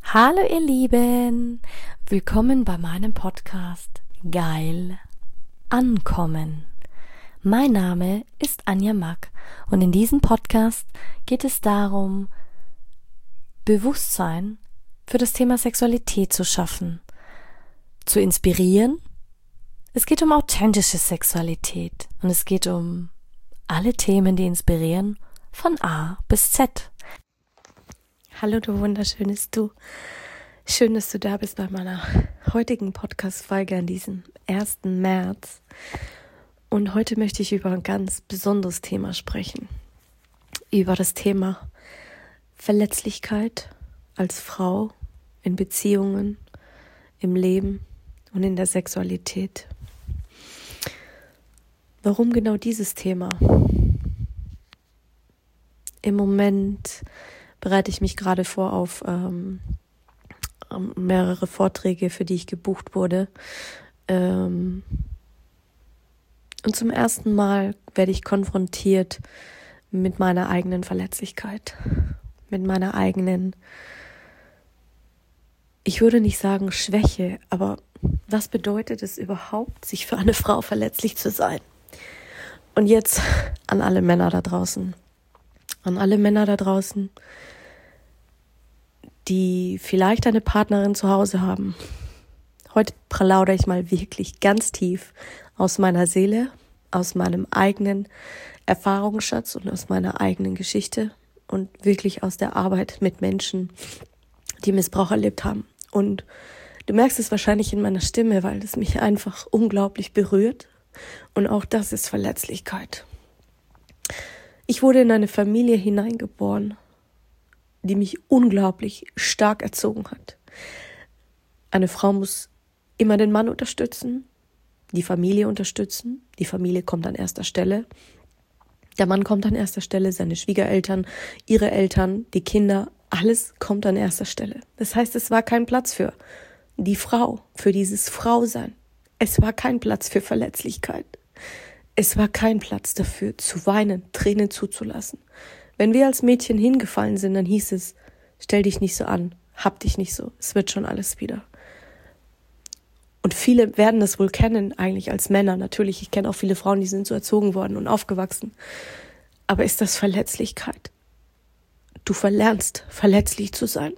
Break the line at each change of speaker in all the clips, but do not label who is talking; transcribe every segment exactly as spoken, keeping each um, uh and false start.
Hallo ihr Lieben, willkommen bei meinem Podcast Geil Ankommen. Mein Name ist Anja Mack und in diesem Podcast geht es darum, Bewusstsein für das Thema Sexualität zu schaffen, zu inspirieren. Es geht um authentische Sexualität und es geht um alle Themen, die inspirieren, von A bis Z. Hallo du wunderschönes Du. Schön, dass du da bist bei meiner heutigen Podcast-Folge an diesem ersten März. Und heute möchte ich über ein ganz besonderes Thema sprechen. Über das Thema Verletzlichkeit als Frau in Beziehungen, im Leben und in der Sexualität. Warum genau dieses Thema? Im Moment bereite ich mich gerade vor auf ähm, mehrere Vorträge, für die ich gebucht wurde. Ähm, und zum ersten Mal werde ich konfrontiert mit meiner eigenen Verletzlichkeit, mit meiner eigenen, ich würde nicht sagen Schwäche, aber was bedeutet es überhaupt, sich für eine Frau verletzlich zu sein? Und jetzt an alle Männer da draußen. An alle Männer da draußen, die vielleicht eine Partnerin zu Hause haben. Heute plaudere ich mal wirklich ganz tief aus meiner Seele, aus meinem eigenen Erfahrungsschatz und aus meiner eigenen Geschichte und wirklich aus der Arbeit mit Menschen, die Missbrauch erlebt haben. Und du merkst es wahrscheinlich in meiner Stimme, weil es mich einfach unglaublich berührt. Und auch das ist Verletzlichkeit. Ich wurde in eine Familie hineingeboren, die mich unglaublich stark erzogen hat. Eine Frau muss immer den Mann unterstützen, die Familie unterstützen. Die Familie kommt an erster Stelle. Der Mann kommt an erster Stelle, seine Schwiegereltern, ihre Eltern, die Kinder, alles kommt an erster Stelle. Das heißt, es war kein Platz für die Frau, für dieses Frausein. Es war kein Platz für Verletzlichkeit. Es war kein Platz dafür, zu weinen, Tränen zuzulassen. Wenn wir als Mädchen hingefallen sind, dann hieß es, stell dich nicht so an, hab dich nicht so, es wird schon alles wieder. Und viele werden das wohl kennen, eigentlich als Männer. Natürlich, ich kenne auch viele Frauen, die sind so erzogen worden und aufgewachsen. Aber ist das Verletzlichkeit? Du verlernst, verletzlich zu sein.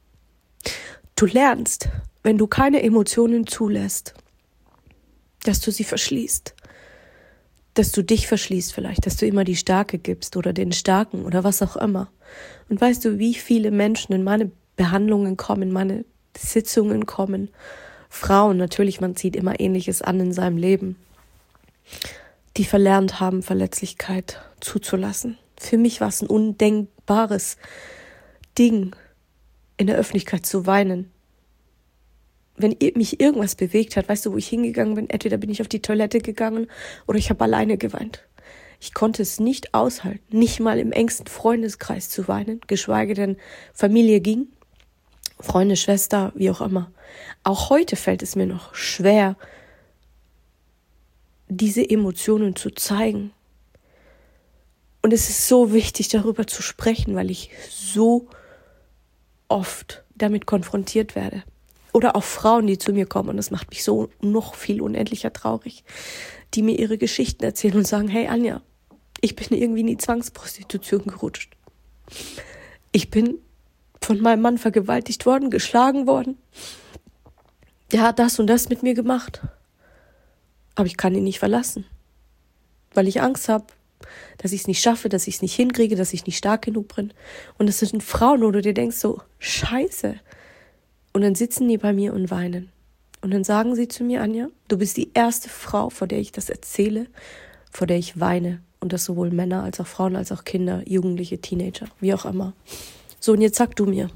Du lernst, wenn du keine Emotionen zulässt, dass du sie verschließt. Dass du dich verschließt vielleicht, dass du immer die Starke gibst oder den Starken oder was auch immer. Und weißt du, wie viele Menschen in meine Behandlungen kommen, in meine Sitzungen kommen, Frauen, natürlich, man zieht immer Ähnliches an in seinem Leben, die verlernt haben, Verletzlichkeit zuzulassen. Für mich war es ein undenkbares Ding, in der Öffentlichkeit zu weinen. Wenn mich irgendwas bewegt hat, weißt du, wo ich hingegangen bin, entweder bin ich auf die Toilette gegangen oder ich habe alleine geweint. Ich konnte es nicht aushalten, nicht mal im engsten Freundeskreis zu weinen, geschweige denn Familie ging, Freunde, Schwester, wie auch immer. Auch heute fällt es mir noch schwer, diese Emotionen zu zeigen. Und es ist so wichtig, darüber zu sprechen, weil ich so oft damit konfrontiert werde. Oder auch Frauen, die zu mir kommen, und das macht mich so noch viel unendlicher traurig, die mir ihre Geschichten erzählen und sagen, hey Anja, ich bin irgendwie in die Zwangsprostitution gerutscht. Ich bin von meinem Mann vergewaltigt worden, geschlagen worden. Der hat das und das mit mir gemacht. Aber ich kann ihn nicht verlassen, weil ich Angst habe, dass ich es nicht schaffe, dass ich es nicht hinkriege, dass ich nicht stark genug bin. Und das sind Frauen, wo du dir denkst so, scheiße. Und dann sitzen die bei mir und weinen. Und dann sagen sie zu mir, Anja, du bist die erste Frau, vor der ich das erzähle, vor der ich weine. Und das sowohl Männer als auch Frauen, als auch Kinder, Jugendliche, Teenager, wie auch immer. So, und jetzt sag du mir,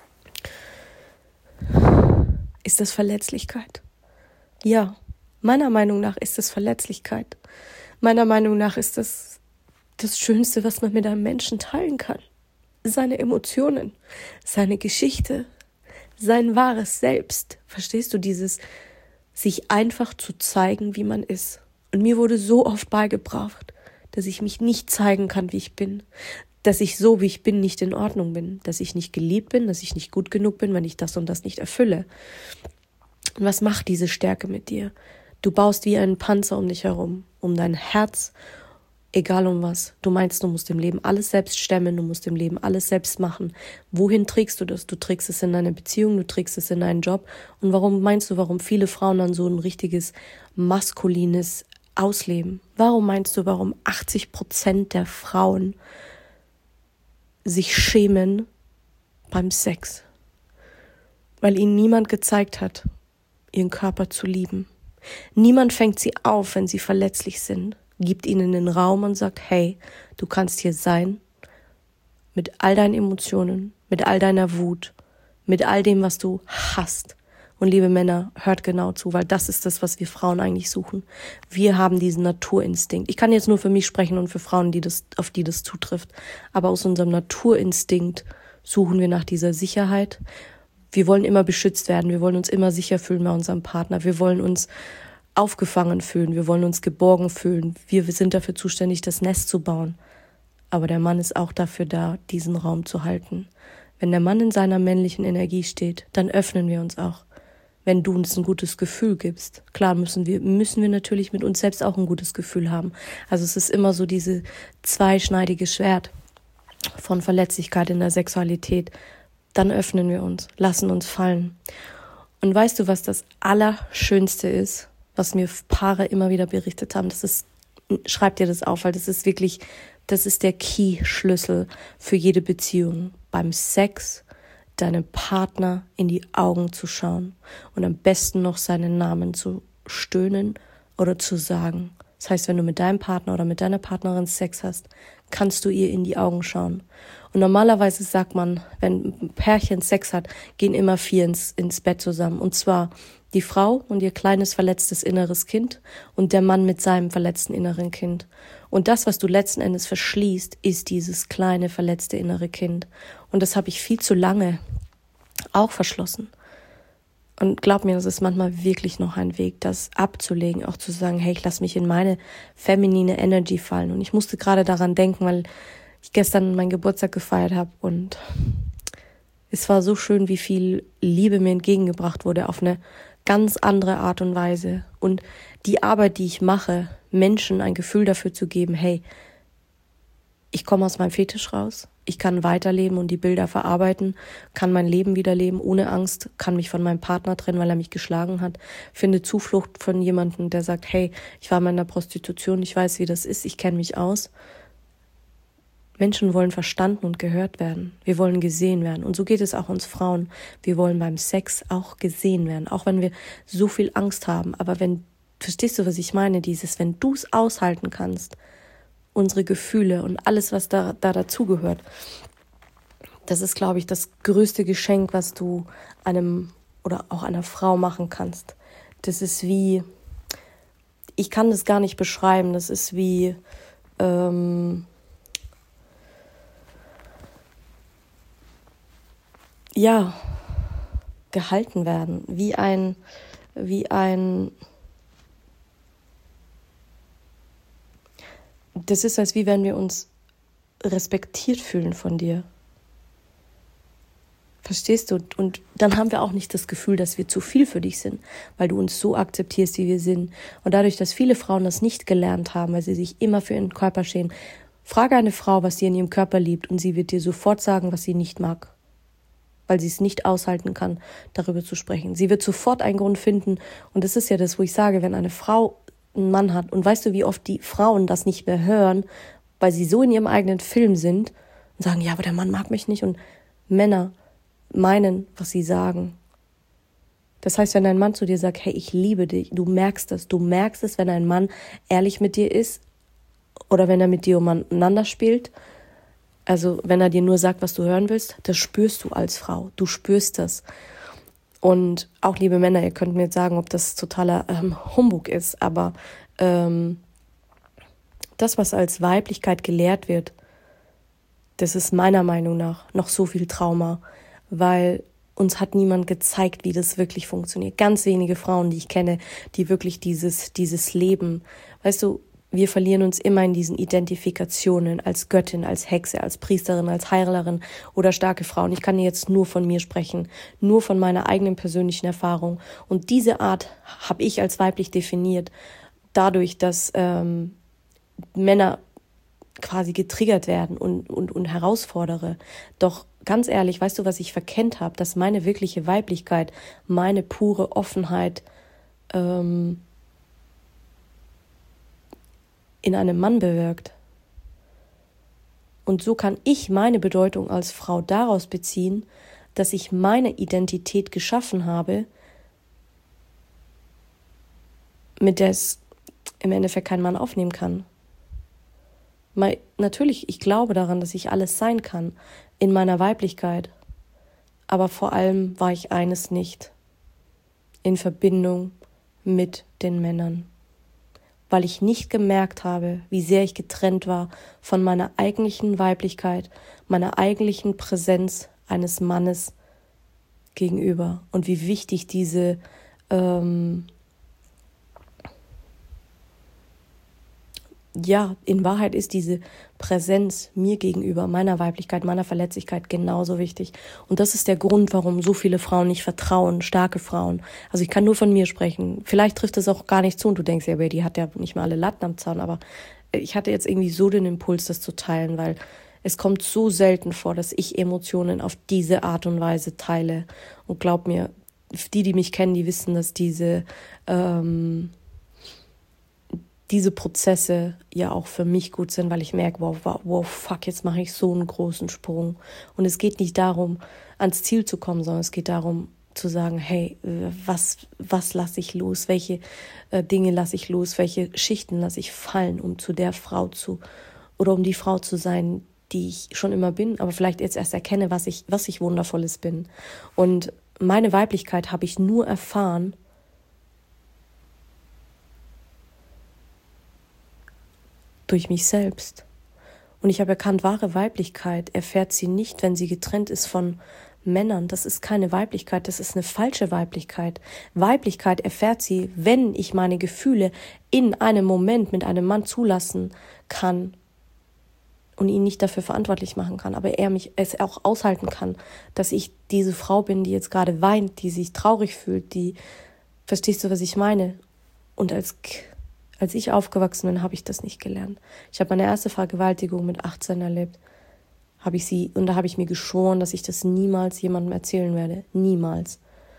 ist das Verletzlichkeit? Ja, meiner Meinung nach ist das Verletzlichkeit. Meiner Meinung nach ist das das Schönste, was man mit einem Menschen teilen kann. Seine Emotionen, seine Geschichte, sein wahres Selbst. Verstehst du, dieses sich einfach zu zeigen, wie man ist. Und mir wurde so oft beigebracht, dass ich mich nicht zeigen kann, wie ich bin. dass ich so, wie ich bin, nicht in Ordnung bin, dass ich nicht geliebt bin, dass ich nicht gut genug bin, wenn ich das und das nicht erfülle. Und was macht diese Stärke mit dir? Du baust wie einen Panzer um dich herum, um dein Herz, egal um was. Du meinst, du musst im Leben alles selbst stemmen, du musst im Leben alles selbst machen. Wohin trägst du das? Du trägst es in deine Beziehung, du trägst es in deinen Job. Und warum meinst du, warum viele Frauen dann so ein richtiges maskulines Ausleben? Warum meinst du, warum achtzig Prozent der Frauen sich schämen beim Sex? Weil ihnen niemand gezeigt hat, ihren Körper zu lieben. Niemand fängt sie auf, wenn sie verletzlich sind, gibt ihnen den Raum und sagt, hey, du kannst hier sein, mit all deinen Emotionen, mit all deiner Wut, mit all dem, was du hast. Und liebe Männer, hört genau zu, weil das ist das, was wir Frauen eigentlich suchen. Wir haben diesen Naturinstinkt. Ich kann jetzt nur für mich sprechen und für Frauen, die das, auf die das zutrifft. Aber aus unserem Naturinstinkt suchen wir nach dieser Sicherheit. Wir wollen immer beschützt werden. Wir wollen uns immer sicher fühlen bei unserem Partner. Wir wollen uns aufgefangen fühlen. Wir wollen uns geborgen fühlen. Wir sind dafür zuständig, das Nest zu bauen. Aber der Mann ist auch dafür da, diesen Raum zu halten. Wenn der Mann in seiner männlichen Energie steht, dann öffnen wir uns auch. Wenn du uns ein gutes Gefühl gibst, klar müssen wir, müssen wir natürlich mit uns selbst auch ein gutes Gefühl haben. Also es ist immer so diese zweischneidige Schwert von Verletzlichkeit in der Sexualität. Dann öffnen wir uns, lassen uns fallen. Und weißt du, was das Allerschönste ist, was mir Paare immer wieder berichtet haben? Das ist, schreib dir das auf, weil das ist wirklich, das ist der Key-Schlüssel für jede Beziehung. Beim Sex deinem Partner in die Augen zu schauen und am besten noch seinen Namen zu stöhnen oder zu sagen. Das heißt, wenn du mit deinem Partner oder mit deiner Partnerin Sex hast, kannst du ihr in die Augen schauen. Und normalerweise sagt man, wenn ein Pärchen Sex hat, gehen immer vier ins, ins Bett zusammen. Und zwar die Frau und ihr kleines verletztes inneres Kind und der Mann mit seinem verletzten inneren Kind. Und das, was du letzten Endes verschließt, ist dieses kleine verletzte innere Kind. Und das habe ich viel zu lange auch verschlossen. Und glaub mir, das ist manchmal wirklich noch ein Weg, das abzulegen, auch zu sagen, hey, ich lasse mich in meine feminine Energy fallen. Und ich musste gerade daran denken, weil ich gestern meinen Geburtstag gefeiert habe und es war so schön, wie viel Liebe mir entgegengebracht wurde auf eine ganz andere Art und Weise. Und die Arbeit, die ich mache, Menschen ein Gefühl dafür zu geben, hey, ich komme aus meinem Fetisch raus, ich kann weiterleben und die Bilder verarbeiten, kann mein Leben wieder leben ohne Angst, kann mich von meinem Partner trennen, weil er mich geschlagen hat, finde Zuflucht von jemandem, der sagt, hey, ich war mal in der Prostitution, ich weiß, wie das ist, ich kenne mich aus. Menschen wollen verstanden und gehört werden. Wir wollen gesehen werden. Und so geht es auch uns Frauen. Wir wollen beim Sex auch gesehen werden, auch wenn wir so viel Angst haben. Aber wenn, verstehst du, was ich meine? Dieses, wenn du es aushalten kannst, unsere Gefühle und alles, was da, da dazugehört, das ist, glaube ich, das größte Geschenk, was du einem oder auch einer Frau machen kannst. Das ist wie, ich kann das gar nicht beschreiben, das ist wie, ähm, ja, gehalten werden, wie ein, wie ein, das ist, als wie wenn wir uns respektiert fühlen von dir. Verstehst du? Und dann haben wir auch nicht das Gefühl, dass wir zu viel für dich sind, weil du uns so akzeptierst, wie wir sind. Und dadurch, dass viele Frauen das nicht gelernt haben, weil sie sich immer für ihren Körper schämen, frage eine Frau, was sie in ihrem Körper liebt und sie wird dir sofort sagen, was sie nicht mag. Weil sie es nicht aushalten kann, darüber zu sprechen. Sie wird sofort einen Grund finden. Und das ist ja das, wo ich sage, wenn eine Frau einen Mann hat, und weißt du, wie oft die Frauen das nicht mehr hören, weil sie so in ihrem eigenen Film sind und sagen, ja, aber der Mann mag mich nicht. Und Männer meinen, was sie sagen. Das heißt, wenn ein Mann zu dir sagt, hey, ich liebe dich, du merkst es. Du merkst es, wenn ein Mann ehrlich mit dir ist oder wenn er mit dir umeinander spielt. Also wenn er dir nur sagt, was du hören willst, das spürst du als Frau. Du spürst das. Und auch, liebe Männer, ihr könnt mir jetzt sagen, ob das totaler ähm, Humbug ist, aber ähm, das, was als Weiblichkeit gelehrt wird, das ist meiner Meinung nach noch so viel Trauma, weil uns hat niemand gezeigt, wie das wirklich funktioniert. Ganz wenige Frauen, die ich kenne, die wirklich dieses, dieses Leben, weißt du, wir verlieren uns immer in diesen Identifikationen als Göttin, als Hexe, als Priesterin, als Heilerin oder starke Frau. Und ich kann jetzt nur von mir sprechen, nur von meiner eigenen persönlichen Erfahrung. Und diese Art habe ich als weiblich definiert, dadurch, dass ähm, Männer quasi getriggert werden und, und, und herausfordere. Doch ganz ehrlich, weißt du, was ich verkennt habe? Dass meine wirkliche Weiblichkeit, meine pure Offenheit ähm, in einem Mann bewirkt. Und so kann ich meine Bedeutung als Frau daraus beziehen, dass ich meine Identität geschaffen habe, mit der es im Endeffekt kein Mann aufnehmen kann. Mal, natürlich, ich glaube daran, dass ich alles sein kann in meiner Weiblichkeit. Aber vor allem war ich eines nicht: in Verbindung mit den Männern. Weil ich nicht gemerkt habe, wie sehr ich getrennt war von meiner eigentlichen Weiblichkeit, meiner eigentlichen Präsenz eines Mannes gegenüber und wie wichtig diese ähm, ja, in Wahrheit ist diese Präsenz mir gegenüber, meiner Weiblichkeit, meiner Verletzlichkeit genauso wichtig. Und das ist der Grund, warum so viele Frauen nicht vertrauen, starke Frauen. Also ich kann nur von mir sprechen. Vielleicht trifft es auch gar nicht zu und du denkst, ja, aber die hat ja nicht mal alle Latten am Zaun. Aber ich hatte jetzt irgendwie so den Impuls, das zu teilen, weil es kommt so selten vor, dass ich Emotionen auf diese Art und Weise teile. Und glaub mir, die, die mich kennen, die wissen, dass diese... Ähm, diese Prozesse ja auch für mich gut sind, weil ich merke, wow, wow, wow fuck, jetzt mache ich so einen großen Sprung. Und es geht nicht darum, ans Ziel zu kommen, sondern es geht darum, zu sagen, hey, was, was lasse ich los? Welche äh, Dinge lasse ich los? Welche Schichten lasse ich fallen, um zu der Frau zu, oder um die Frau zu sein, die ich schon immer bin, aber vielleicht jetzt erst erkenne, was ich, was ich Wundervolles bin. Und meine Weiblichkeit habe ich nur erfahren, durch mich selbst. Und ich habe erkannt, wahre Weiblichkeit erfährt sie nicht, wenn sie getrennt ist von Männern. Das ist keine Weiblichkeit, das ist eine falsche Weiblichkeit. Weiblichkeit erfährt sie, wenn ich meine Gefühle in einem Moment mit einem Mann zulassen kann und ihn nicht dafür verantwortlich machen kann, aber er mich es auch aushalten kann, dass ich diese Frau bin, die jetzt gerade weint, die sich traurig fühlt, die, verstehst du, was ich meine? Und als Als ich aufgewachsen bin, habe ich das nicht gelernt. Ich habe meine erste Vergewaltigung mit achtzehn erlebt. Habe ich sie, und da habe ich mir geschworen, dass ich das niemals jemandem erzählen werde. Niemals.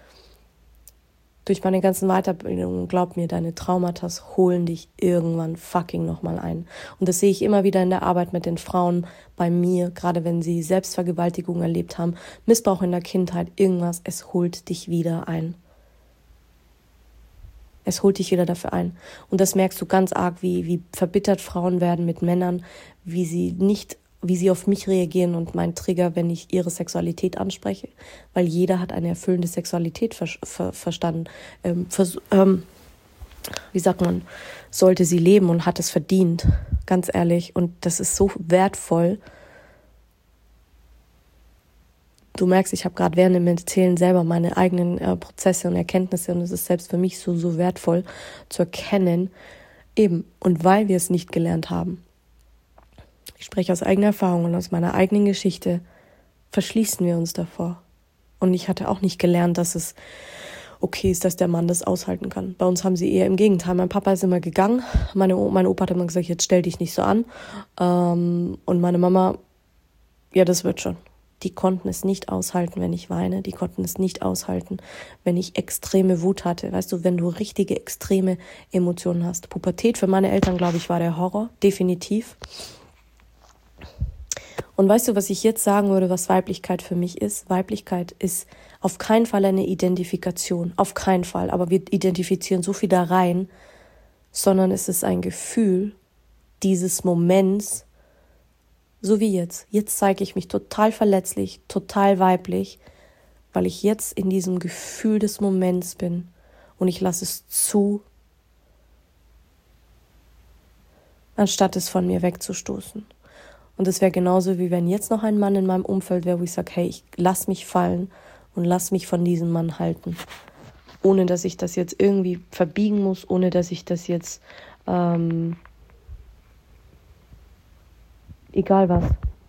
Durch meine ganzen Weiterbildungen, glaub mir, deine Traumata holen dich irgendwann fucking nochmal ein. Und das sehe ich immer wieder in der Arbeit mit den Frauen bei mir, gerade wenn sie Selbstvergewaltigung erlebt haben, Missbrauch in der Kindheit, irgendwas, es holt dich wieder ein. Es holt dich wieder dafür ein. Und das merkst du ganz arg, wie, wie verbittert Frauen werden mit Männern, wie sie nicht, wie sie auf mich reagieren und mein Trigger, wenn ich ihre Sexualität anspreche. Weil jeder hat eine erfüllende Sexualität ver, ver, verstanden. Ähm, vers, ähm, wie sagt man, sollte sie leben und hat es verdient. Ganz ehrlich. Und das ist so wertvoll. Du merkst, ich habe gerade während dem Erzählen selber meine eigenen äh, Prozesse und Erkenntnisse und es ist selbst für mich so, so wertvoll zu erkennen, eben, und weil wir es nicht gelernt haben. Ich spreche aus eigener Erfahrung und aus meiner eigenen Geschichte, verschließen wir uns davor. Und ich hatte auch nicht gelernt, dass es okay ist, dass der Mann das aushalten kann. Bei uns haben sie eher im Gegenteil. Mein Papa ist immer gegangen, meine, mein Opa hat immer gesagt, jetzt stell dich nicht so an. Ähm, und meine Mama, ja, das wird schon. Die konnten es nicht aushalten, wenn ich weine. Die konnten es nicht aushalten, wenn ich extreme Wut hatte. Weißt du, wenn du richtige, extreme Emotionen hast. Pubertät für meine Eltern, glaube ich, war der Horror. Definitiv. Und weißt du, was ich jetzt sagen würde, was Weiblichkeit für mich ist? Weiblichkeit ist auf keinen Fall eine Identifikation. Auf keinen Fall. Aber wir identifizieren so viel da rein. Sondern es ist ein Gefühl dieses Moments, so wie jetzt. Jetzt zeige ich mich total verletzlich, total weiblich, weil ich jetzt in diesem Gefühl des Moments bin und ich lasse es zu, anstatt es von mir wegzustoßen. Und es wäre genauso, wie wenn jetzt noch ein Mann in meinem Umfeld wäre, wo ich sage, hey, ich lass mich fallen und lass mich von diesem Mann halten. Ohne, dass ich das jetzt irgendwie verbiegen muss, ohne, dass ich das jetzt... Ähm, Egal was.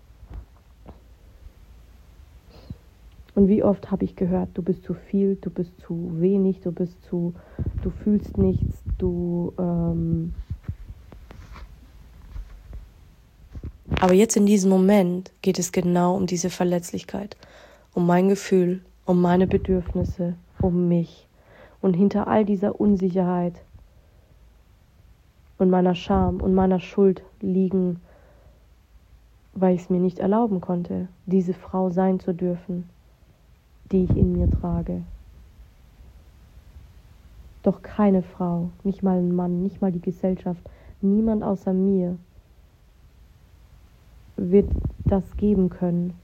Und wie oft habe ich gehört, du bist zu viel, du bist zu wenig, du bist zu, du fühlst nichts, du, ähm aber jetzt in diesem Moment geht es genau um diese Verletzlichkeit, um mein Gefühl, um meine Bedürfnisse, um mich. Und hinter all dieser Unsicherheit und meiner Scham und meiner Schuld liegen, weil ich es mir nicht erlauben konnte, diese Frau sein zu dürfen, die ich in mir trage. Doch keine Frau, nicht mal ein Mann, nicht mal die Gesellschaft, niemand außer mir wird das geben können.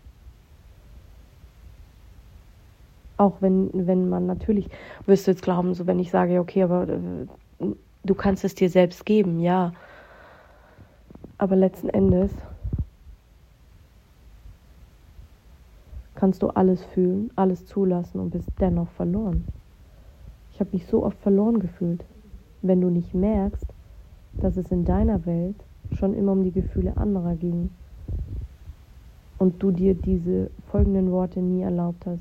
Auch wenn, wenn man natürlich, wirst du jetzt glauben, so wenn ich sage, okay, aber äh, du kannst es dir selbst geben, ja. Aber letzten Endes kannst du alles fühlen, alles zulassen und bist dennoch verloren. Ich habe mich so oft verloren gefühlt, wenn du nicht merkst, dass es in deiner Welt schon immer um die Gefühle anderer ging und du dir diese folgenden Worte nie erlaubt hast.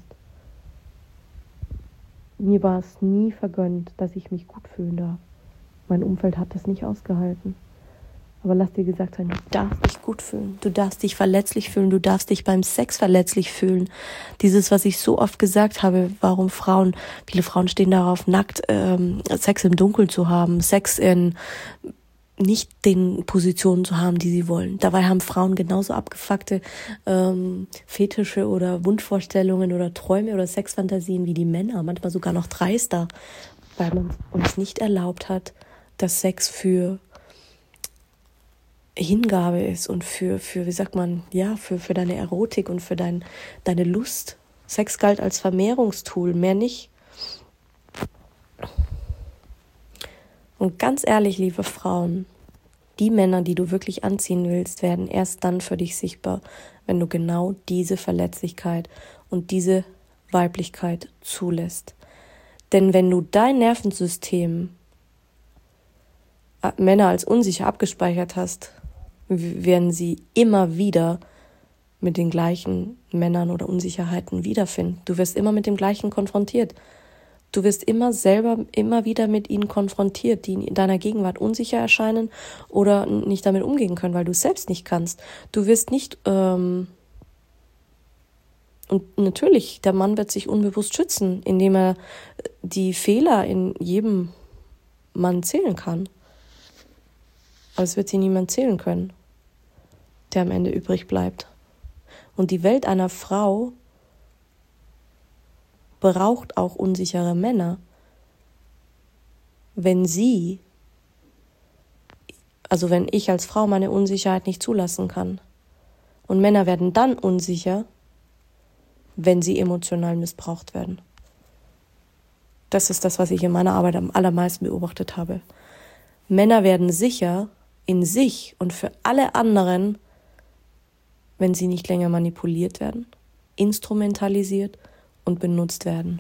Mir war es nie vergönnt, dass ich mich gut fühlen darf. Mein Umfeld hat das nicht ausgehalten. Aber lass dir gesagt sein, du darfst dich gut fühlen, du darfst dich verletzlich fühlen, du darfst dich beim Sex verletzlich fühlen. Dieses, was ich so oft gesagt habe, warum Frauen, viele Frauen stehen darauf, nackt ähm, Sex im Dunkeln zu haben, Sex in nicht den Positionen zu haben, die sie wollen. Dabei haben Frauen genauso abgefuckte ähm, Fetische oder Wunschvorstellungen oder Träume oder Sexfantasien wie die Männer, manchmal sogar noch dreister, weil man uns nicht erlaubt hat, dass Sex für Hingabe ist und für, für wie sagt man, ja, für, für deine Erotik und für dein, deine Lust. Sex galt als Vermehrungstool, mehr nicht. Und ganz ehrlich, liebe Frauen, die Männer, die du wirklich anziehen willst, werden erst dann für dich sichtbar, wenn du genau diese Verletzlichkeit und diese Weiblichkeit zulässt. Denn wenn du dein Nervensystem Männer als unsicher abgespeichert hast, werden sie immer wieder mit den gleichen Männern oder Unsicherheiten wiederfinden. Du wirst immer mit dem gleichen konfrontiert. Du wirst immer selber immer wieder mit ihnen konfrontiert, die in deiner Gegenwart unsicher erscheinen oder nicht damit umgehen können, weil du es selbst nicht kannst. Du wirst nicht, ähm und natürlich, der Mann wird sich unbewusst schützen, indem er die Fehler in jedem Mann zählen kann. Aber es wird sie niemand zählen können, der am Ende übrig bleibt. Und die Welt einer Frau braucht auch unsichere Männer, wenn sie, also wenn ich als Frau meine Unsicherheit nicht zulassen kann. Und Männer werden dann unsicher, wenn sie emotional missbraucht werden. Das ist das, was ich in meiner Arbeit am allermeisten beobachtet habe. Männer werden sicher in sich und für alle anderen, wenn sie nicht länger manipuliert werden, instrumentalisiert und benutzt werden.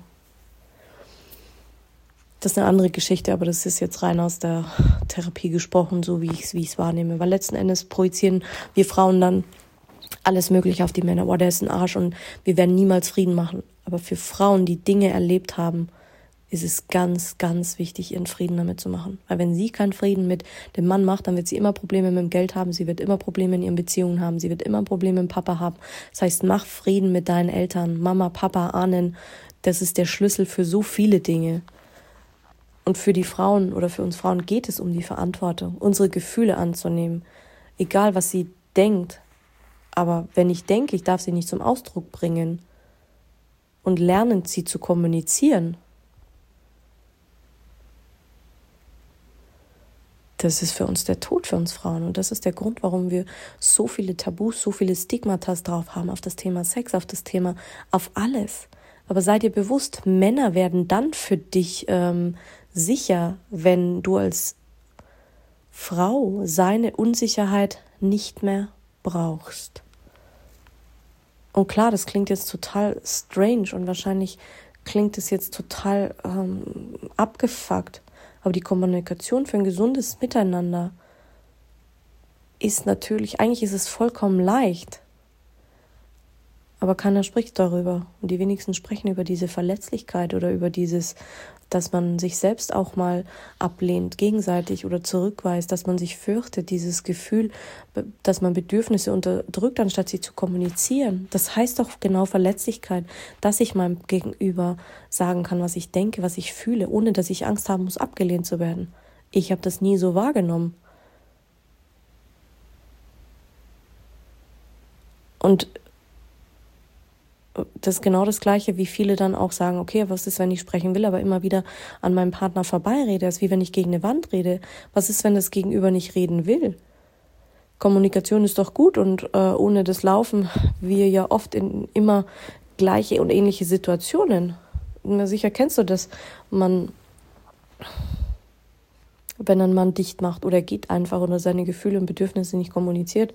Das ist eine andere Geschichte, aber das ist jetzt rein aus der Therapie gesprochen, so wie ich es wie ich es wahrnehme. Weil letzten Endes projizieren wir Frauen dann alles Mögliche auf die Männer. Boah, der ist ein Arsch und wir werden niemals Frieden machen. Aber für Frauen, die Dinge erlebt haben, ist es ganz, ganz wichtig, ihren Frieden damit zu machen. Weil wenn sie keinen Frieden mit dem Mann macht, dann wird sie immer Probleme mit dem Geld haben, sie wird immer Probleme in ihren Beziehungen haben, sie wird immer Probleme mit dem Papa haben. Das heißt, mach Frieden mit deinen Eltern, Mama, Papa, Ahnen. Das ist der Schlüssel für so viele Dinge. Und für die Frauen oder für uns Frauen geht es um die Verantwortung, unsere Gefühle anzunehmen. Egal, was sie denkt. Aber wenn ich denke, ich darf sie nicht zum Ausdruck bringen und lernen, sie zu kommunizieren, das ist für uns der Tod für uns Frauen. Und das ist der Grund, warum wir so viele Tabus, so viele Stigmatas drauf haben auf das Thema Sex, auf das Thema, auf alles. Aber sei dir bewusst, Männer werden dann für dich ähm, sicher, wenn du als Frau seine Unsicherheit nicht mehr brauchst. Und klar, das klingt jetzt total strange und wahrscheinlich klingt es jetzt total ähm, abgefuckt. Aber die Kommunikation für ein gesundes Miteinander ist natürlich, eigentlich ist es vollkommen leicht, aber keiner spricht darüber. Und die wenigsten sprechen über diese Verletzlichkeit oder über dieses, dass man sich selbst auch mal ablehnt, gegenseitig oder zurückweist, dass man sich fürchtet, dieses Gefühl, dass man Bedürfnisse unterdrückt, anstatt sie zu kommunizieren. Das heißt doch genau Verletzlichkeit, dass ich meinem Gegenüber sagen kann, was ich denke, was ich fühle, ohne dass ich Angst haben muss, abgelehnt zu werden. Ich habe das nie so wahrgenommen. Und das ist genau das Gleiche, wie viele dann auch sagen, okay, was ist, wenn ich sprechen will, aber immer wieder an meinem Partner vorbeirede? Das ist wie wenn ich gegen eine Wand rede. Was ist, wenn das Gegenüber nicht reden will? Kommunikation ist doch gut und äh, ohne das laufen wir ja oft in immer gleiche und ähnliche Situationen. Na, sicher kennst du das, man, wenn ein Mann dicht macht oder geht einfach oder seine Gefühle und Bedürfnisse nicht kommuniziert,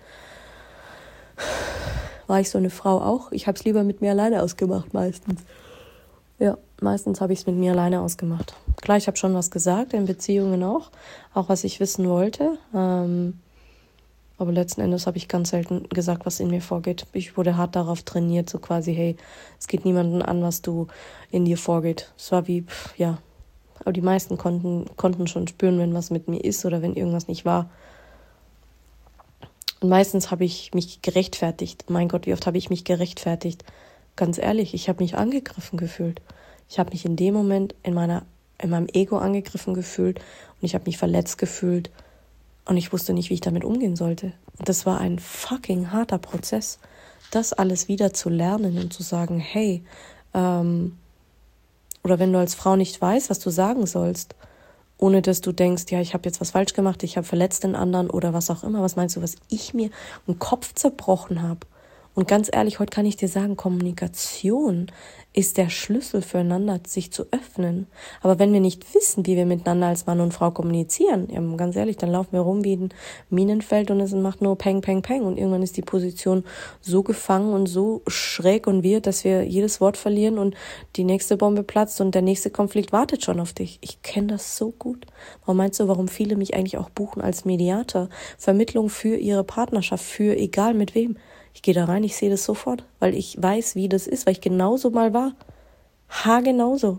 war ich so eine Frau auch. Ich habe es lieber mit mir alleine ausgemacht meistens. Ja, meistens habe ich es mit mir alleine ausgemacht. Klar, ich habe schon was gesagt, in Beziehungen auch, auch was ich wissen wollte. Ähm, aber letzten Endes habe ich ganz selten gesagt, was in mir vorgeht. Ich wurde hart darauf trainiert, so quasi, hey, es geht niemanden an, was du in dir vorgeht. Es war wie, pff, ja, aber die meisten konnten, konnten schon spüren, wenn was mit mir ist oder wenn irgendwas nicht war. Und meistens habe ich mich gerechtfertigt. Mein Gott, wie oft habe ich mich gerechtfertigt? Ganz ehrlich, ich habe mich angegriffen gefühlt. Ich habe mich in dem Moment in meiner, in meinem Ego angegriffen gefühlt und ich habe mich verletzt gefühlt und ich wusste nicht, wie ich damit umgehen sollte. Und das war ein fucking harter Prozess, das alles wieder zu lernen und zu sagen, hey, ähm, oder wenn du als Frau nicht weißt, was du sagen sollst, ohne dass du denkst, ja, ich habe jetzt was falsch gemacht, ich habe verletzt den anderen oder was auch immer. Was meinst du, was ich mir im Kopf zerbrochen habe? Und ganz ehrlich, heute kann ich dir sagen, Kommunikation ist der Schlüssel füreinander, sich zu öffnen. Aber wenn wir nicht wissen, wie wir miteinander als Mann und Frau kommunizieren, ja, ganz ehrlich, dann laufen wir rum wie ein Minenfeld und es macht nur Peng, Peng, Peng. Und irgendwann ist die Position so gefangen und so schräg und wirr, dass wir jedes Wort verlieren und die nächste Bombe platzt und der nächste Konflikt wartet schon auf dich. Ich kenne das so gut. Warum meinst du, warum viele mich eigentlich auch buchen als Mediator? Vermittlung für ihre Partnerschaft, für egal mit wem. Ich gehe da rein, ich sehe das sofort, weil ich weiß, wie das ist, weil ich genauso mal war. Ha, genauso.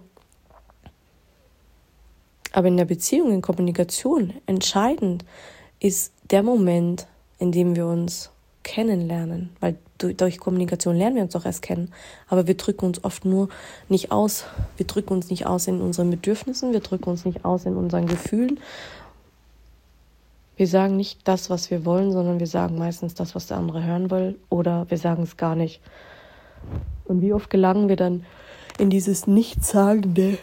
Aber in der Beziehung, in Kommunikation, entscheidend ist der Moment, in dem wir uns kennenlernen. Weil durch, durch Kommunikation lernen wir uns doch erst kennen. Aber wir drücken uns oft nur nicht aus. Wir drücken uns nicht aus in unseren Bedürfnissen, wir drücken uns nicht aus in unseren Gefühlen. Wir sagen nicht das, was wir wollen, sondern wir sagen meistens das, was der andere hören will, oder wir sagen es gar nicht. Und wie oft gelangen wir dann in dieses Nichtssagende?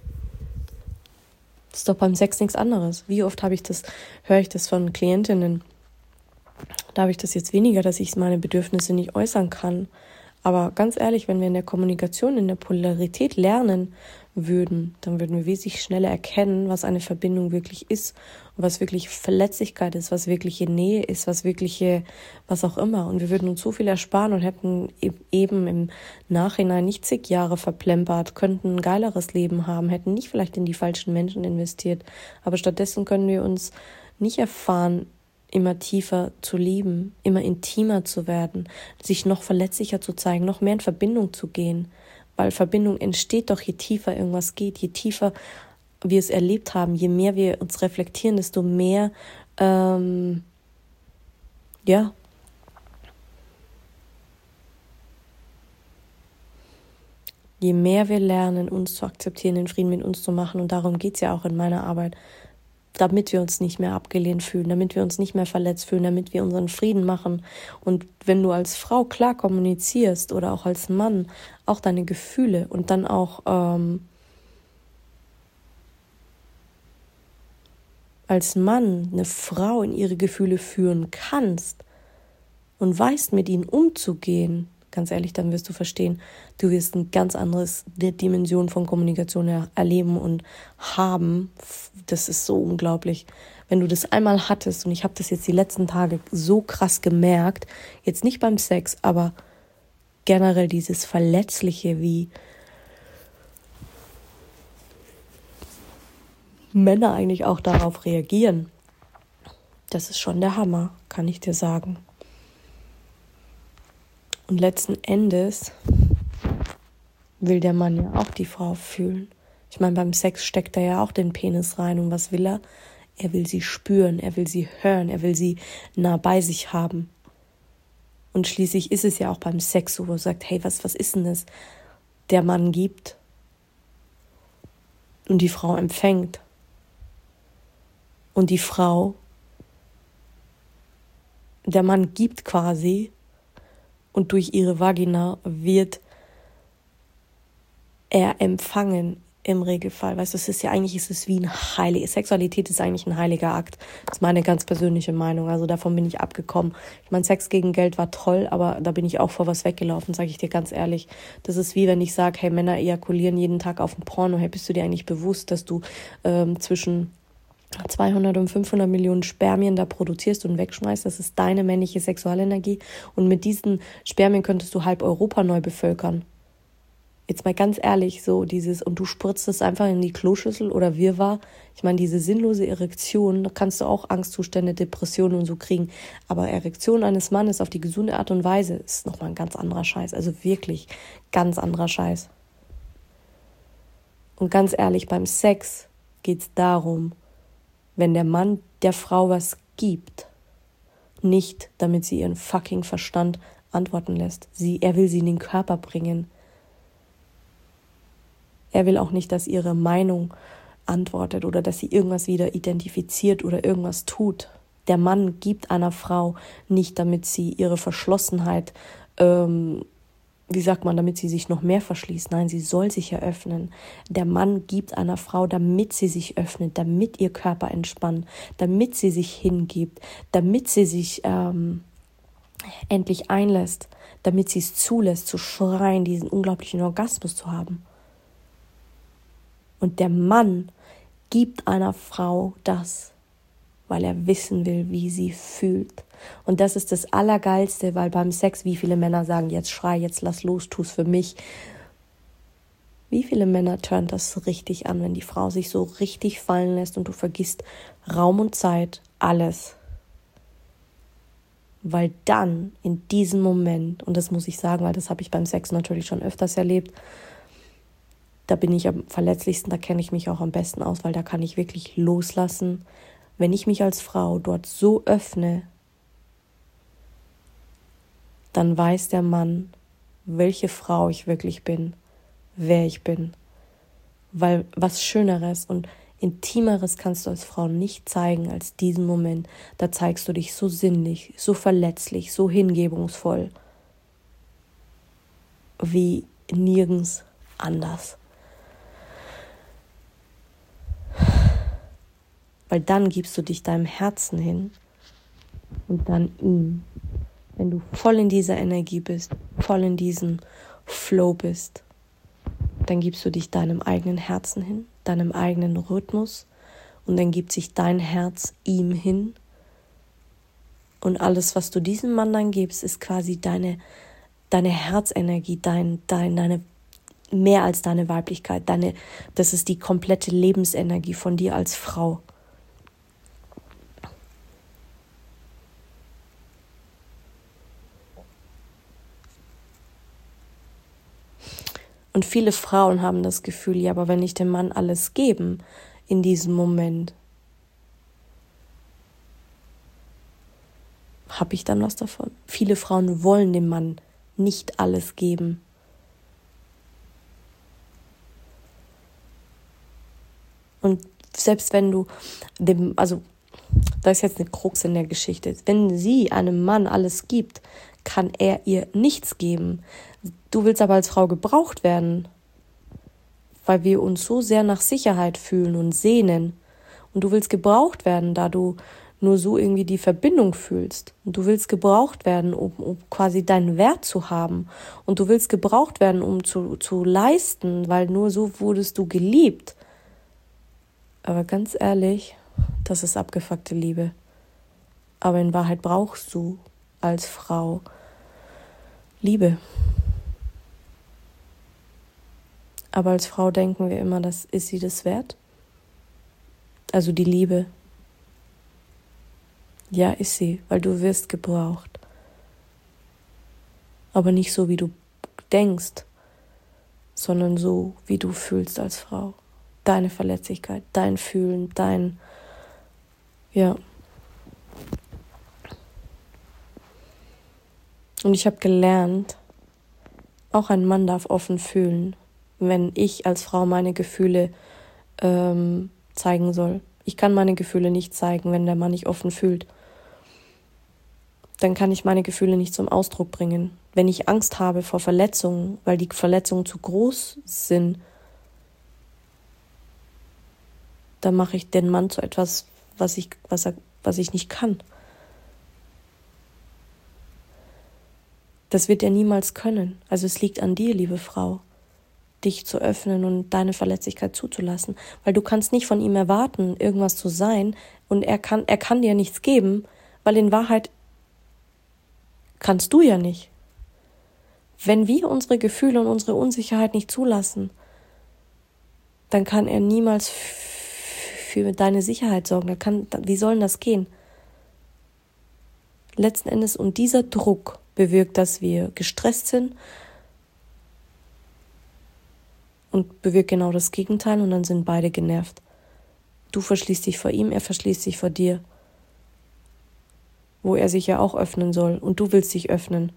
Das ist doch beim Sex nichts anderes. Wie oft habe ich das, höre ich das von Klientinnen? Da habe ich das jetzt weniger, dass ich meine Bedürfnisse nicht äußern kann. Aber ganz ehrlich, wenn wir in der Kommunikation, in der Polarität lernen würden, dann würden wir wesentlich schneller erkennen, was eine Verbindung wirklich ist und was wirklich Verletzlichkeit ist, was wirkliche Nähe ist, was wirkliche, was auch immer. Und wir würden uns so viel ersparen und hätten eben im Nachhinein nicht zig Jahre verplempert, könnten ein geileres Leben haben, hätten nicht vielleicht in die falschen Menschen investiert. Aber stattdessen können wir uns nicht erfahren, immer tiefer zu lieben, immer intimer zu werden, sich noch verletzlicher zu zeigen, noch mehr in Verbindung zu gehen. Weil Verbindung entsteht doch, je tiefer irgendwas geht, je tiefer wir es erlebt haben, je mehr wir uns reflektieren, desto mehr, ähm, ja, je mehr wir lernen, uns zu akzeptieren, den Frieden mit uns zu machen, und darum geht's ja auch in meiner Arbeit, damit wir uns nicht mehr abgelehnt fühlen, damit wir uns nicht mehr verletzt fühlen, damit wir unseren Frieden machen. Und wenn du als Frau klar kommunizierst oder auch als Mann auch deine Gefühle und dann auch ähm, als Mann eine Frau in ihre Gefühle führen kannst und weißt, mit ihnen umzugehen, ganz ehrlich, dann wirst du verstehen, du wirst eine ganz andere Dimension von Kommunikation erleben und haben. Das ist so unglaublich. Wenn du das einmal hattest, und ich habe das jetzt die letzten Tage so krass gemerkt, jetzt nicht beim Sex, aber generell dieses Verletzliche, wie Männer eigentlich auch darauf reagieren, das ist schon der Hammer. kann ich dir sagen. Und letzten Endes will der Mann ja auch die Frau fühlen. Ich meine, beim Sex steckt er ja auch den Penis rein. Und was will er? Er will sie spüren, er will sie hören, er will sie nah bei sich haben. Und schließlich ist es ja auch beim Sex so, wo er sagt, hey, was, was ist denn das? Der Mann gibt und die Frau empfängt. Und die Frau, der Mann gibt quasi und durch ihre Vagina wird er empfangen im Regelfall. Weißt du, es ist ja eigentlich, ist es wie ein heiliger, Sexualität ist eigentlich ein heiliger Akt. Das ist meine ganz persönliche Meinung. Also davon bin ich abgekommen. Ich meine, Sex gegen Geld war toll, aber da bin ich auch vor was weggelaufen, sage ich dir ganz ehrlich. Das ist wie wenn ich sage, hey, Männer ejakulieren jeden Tag auf ein Porno. Hey, bist du dir eigentlich bewusst, dass du ähm, zwischen zweihundert und fünfhundert Millionen Spermien da produzierst und wegschmeißt? Das ist deine männliche Sexualenergie. Und mit diesen Spermien könntest du halb Europa neu bevölkern. Jetzt mal ganz ehrlich, so dieses, und du spritzt es einfach in die Kloschüssel oder Wirrwarr. Ich meine, diese sinnlose Erektion, da kannst du auch Angstzustände, Depressionen und so kriegen. Aber Erektion eines Mannes auf die gesunde Art und Weise ist nochmal ein ganz anderer Scheiß. Also wirklich ganz anderer Scheiß. Und ganz ehrlich, beim Sex geht es darum, wenn der Mann der Frau was gibt, nicht damit sie ihren fucking Verstand antworten lässt. Sie, er will sie in den Körper bringen. Er will auch nicht, dass ihre Meinung antwortet oder dass sie irgendwas wieder identifiziert oder irgendwas tut. Der Mann gibt einer Frau nicht, damit sie ihre Verschlossenheit, ähm, wie sagt man, damit sie sich noch mehr verschließt. Nein, sie soll sich eröffnen. Der Mann gibt einer Frau, damit sie sich öffnet, damit ihr Körper entspannt, damit sie sich hingibt, damit sie sich ähm, endlich einlässt, damit sie es zulässt, zu schreien, diesen unglaublichen Orgasmus zu haben. Und der Mann gibt einer Frau das, weil er wissen will, wie sie fühlt. Und das ist das Allergeilste, weil beim Sex, wie viele Männer sagen, jetzt schrei, jetzt lass los, tu's für mich. Wie viele Männer turnt das richtig an, wenn die Frau sich so richtig fallen lässt und du vergisst Raum und Zeit, alles. Weil dann, in diesem Moment, und das muss ich sagen, weil das habe ich beim Sex natürlich schon öfters erlebt, da bin ich am verletzlichsten, da kenne ich mich auch am besten aus, weil da kann ich wirklich loslassen. Wenn ich mich als Frau dort so öffne, dann weiß der Mann, welche Frau ich wirklich bin, wer ich bin. Weil was Schöneres und Intimeres kannst du als Frau nicht zeigen als diesen Moment. Da zeigst du dich so sinnlich, so verletzlich, so hingebungsvoll, wie nirgends anders. Weil dann gibst du dich deinem Herzen hin und dann ihm. Wenn du voll in dieser Energie bist, voll in diesem Flow bist, dann gibst du dich deinem eigenen Herzen hin, deinem eigenen Rhythmus und dann gibt sich dein Herz ihm hin. Und alles, was du diesem Mann dann gibst, ist quasi deine, deine Herzenergie, dein, dein, deine mehr als deine Weiblichkeit. Deine, das ist die komplette Lebensenergie von dir als Frau. Und viele Frauen haben das Gefühl, ja, aber wenn ich dem Mann alles gebe in diesem Moment, habe ich dann was davon? Viele Frauen wollen dem Mann nicht alles geben. Und selbst wenn du dem, also da ist jetzt eine Krux in der Geschichte, wenn sie einem Mann alles gibt, kann er ihr nichts geben. Du willst aber als Frau gebraucht werden, weil wir uns so sehr nach Sicherheit fühlen und sehnen. Und du willst gebraucht werden, da du nur so irgendwie die Verbindung fühlst. Und du willst gebraucht werden, um, um quasi deinen Wert zu haben. Und du willst gebraucht werden, um zu, zu leisten, weil nur so wurdest du geliebt. Aber ganz ehrlich, das ist abgefuckte Liebe. Aber in Wahrheit brauchst du als Frau Liebe. Aber als Frau denken wir immer, das ist sie das wert? Also die Liebe. Ja, ist sie, weil du wirst gebraucht. Aber nicht so, wie du denkst, sondern so, wie du fühlst als Frau. Deine Verletzlichkeit, dein Fühlen, dein, ja. Und ich habe gelernt, auch ein Mann darf offen fühlen, wenn ich als Frau meine Gefühle ähm, zeigen soll. Ich kann meine Gefühle nicht zeigen, wenn der Mann nicht offen fühlt. Dann kann ich meine Gefühle nicht zum Ausdruck bringen. Wenn ich Angst habe vor Verletzungen, weil die Verletzungen zu groß sind, dann mache ich den Mann zu etwas, was ich, was er, was ich nicht kann. Das wird er niemals können. Also es liegt an dir, liebe Frau, dich zu öffnen und deine Verletzlichkeit zuzulassen. Weil du kannst nicht von ihm erwarten, irgendwas zu sein, und er kann, er kann dir nichts geben, weil in Wahrheit kannst du ja nicht. Wenn wir unsere Gefühle und unsere Unsicherheit nicht zulassen, dann kann er niemals für deine Sicherheit sorgen. Er kann, wie soll denn das gehen? Letzten Endes, und dieser Druck bewirkt, dass wir gestresst sind und bewirkt genau das Gegenteil, und dann sind beide genervt. Du verschließt dich vor ihm, er verschließt sich vor dir, wo er sich ja auch öffnen soll, und du willst dich öffnen.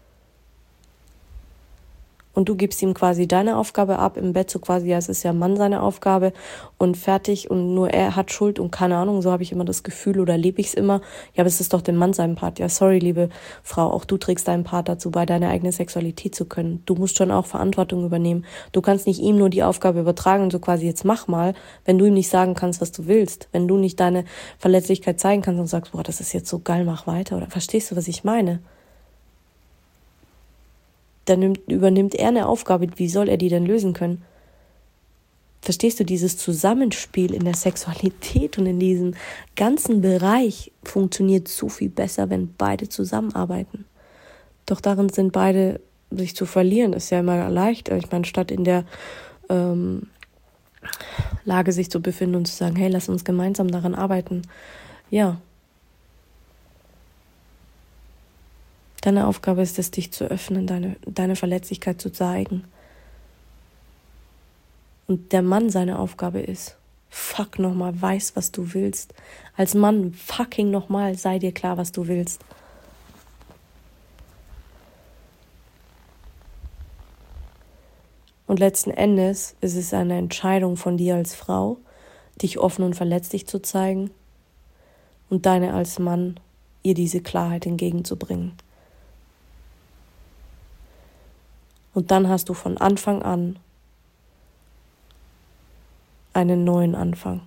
Und du gibst ihm quasi deine Aufgabe ab im Bett, so quasi, ja, es ist ja Mann seine Aufgabe und fertig, und nur er hat Schuld und keine Ahnung, so habe ich immer das Gefühl, oder lebe ich es immer. Ja, aber es ist doch dem Mann sein Part. Ja, sorry, liebe Frau, auch du trägst deinen Part dazu bei, deine eigene Sexualität zu können. Du musst schon auch Verantwortung übernehmen. Du kannst nicht ihm nur die Aufgabe übertragen und so quasi, jetzt mach mal, wenn du ihm nicht sagen kannst, was du willst. Wenn du nicht deine Verletzlichkeit zeigen kannst und sagst, boah, das ist jetzt so geil, mach weiter. Oder verstehst du, was ich meine? Dann nimmt, übernimmt er eine Aufgabe, wie soll er die denn lösen können? Verstehst du, dieses Zusammenspiel in der Sexualität und in diesem ganzen Bereich funktioniert so viel besser, wenn beide zusammenarbeiten. Doch darin sind beide, sich zu verlieren, ist ja immer leicht. Ich meine, statt in der ähm, Lage sich zu befinden und zu sagen, hey, lass uns gemeinsam daran arbeiten. Ja. Deine Aufgabe ist es, dich zu öffnen, deine, deine Verletzlichkeit zu zeigen. Und der Mann, seine Aufgabe ist, fuck nochmal, weiß, was du willst. Als Mann, fucking nochmal, sei dir klar, was du willst. Und letzten Endes ist es eine Entscheidung von dir als Frau, dich offen und verletzlich zu zeigen, und deine als Mann, ihr diese Klarheit entgegenzubringen. Und dann hast du von Anfang an einen neuen Anfang.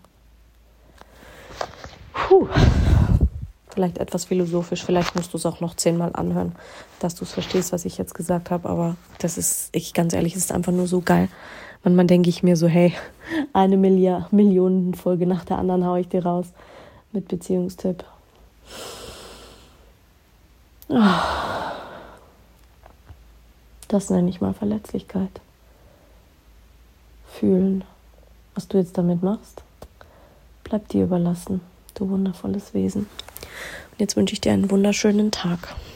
Puh. Vielleicht etwas philosophisch, vielleicht musst du es auch noch zehnmal anhören, dass du es verstehst, was ich jetzt gesagt habe, aber das ist, ich ganz ehrlich, ist einfach nur so geil. Manchmal denke ich mir so, hey, eine Milliard, Millionen Folge nach der anderen haue ich dir raus mit Beziehungstipp. Das nenne ich mal Verletzlichkeit. Fühlen. Was du jetzt damit machst, bleibt dir überlassen, du wundervolles Wesen. Und jetzt wünsche ich dir einen wunderschönen Tag.